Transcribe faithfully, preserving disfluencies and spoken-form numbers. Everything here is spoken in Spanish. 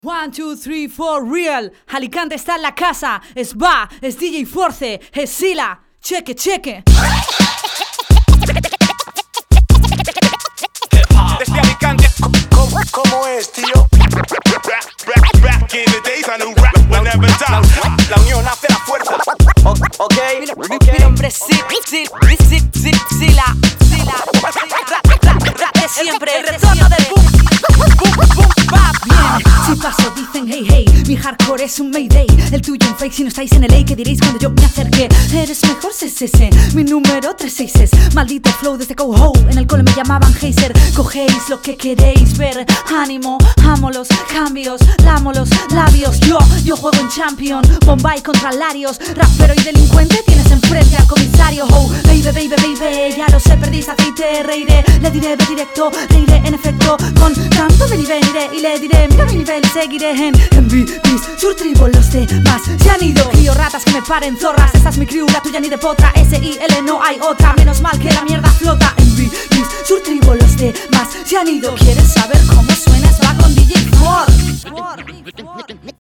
One, two, three, four, real. Alicante está en la casa. Es Va, es D J Force, es Sila. Cheque, cheque. Desde Alicante, ¿cómo, cómo es, tío? Back in the days, I knew rap would never die. La unión hace la fuerza. O- Ok, Mi nombre es Sil, Sil, Sil, Sil, Sila. Sila. Rap, rap, rap de siempre. El retorno del boom. Boom, boom, bap. Bien, si paso dicen hey, hey. Mi hardcore es un mayday. El tuyo un fake si no estáis en el A. ¿Qué diréis cuando yo me acerque? Eres mejor, C C C. Mi número tres seis es maldito flow desde Coho. En el cole me llamaban Heiser. Cogéis lo que queréis ver. Ánimo, amo los cambios. Lamo los labios. Yo, yo juego en Champion. Bombay contra Larios. Rapero y delincuente tienes enfrente al comisario. Oh, baby, baby, baby. Ya lo sé, perdís aceite. Reiré, le diré de directo. Reiré en efecto. Con tanto ven y veniré. Y le diré, mira mi nivel y seguiré en M V Ps. Surtribo los demás se han ido. Crío ratas que me paren zorras. Esta es mi crew, la tuya ni de potra. S I L no hay otra. Menos mal que la mierda flota. M V Ps. Surtribo los demás se han ido. ¿Quieres saber cómo suena? Es Va con D J Force.